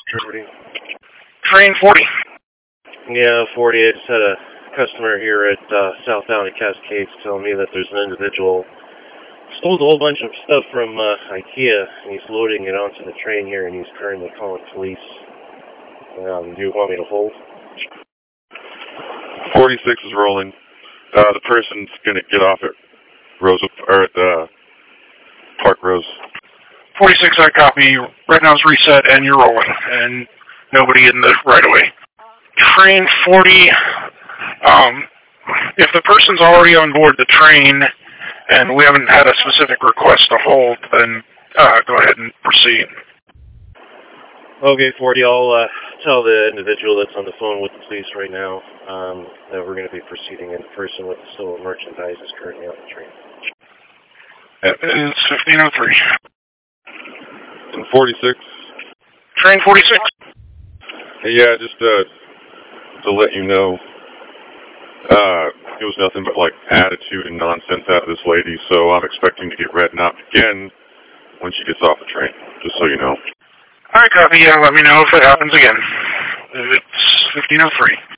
40. Train 40. Yeah, 40. I just had a customer here at South Valley Cascades telling me that there's an individual stole a whole bunch of stuff from IKEA, and he's loading it onto the train here, and he's currently calling police. Do you want me to hold? 46 is rolling. The person's gonna get off at Rosa, or at Park Rose. 46, I copy. Right now it's reset, and you're rolling, and nobody in the right of way. Train 40, if the person's already on board the train, and we haven't had a specific request to hold, then go ahead and proceed. Okay, 40, I'll tell the individual that's on the phone with the police right now that we're going to be proceeding, and the person with the stolen merchandise is currently on the train. It's 1503. 46? Train 46. Yeah, just to let you know, it was nothing but like attitude and nonsense out of this lady, so I'm expecting to get written up again when she gets off the train, just so you know. Alright, copy. Yeah, let me know if it happens again. It's 1503.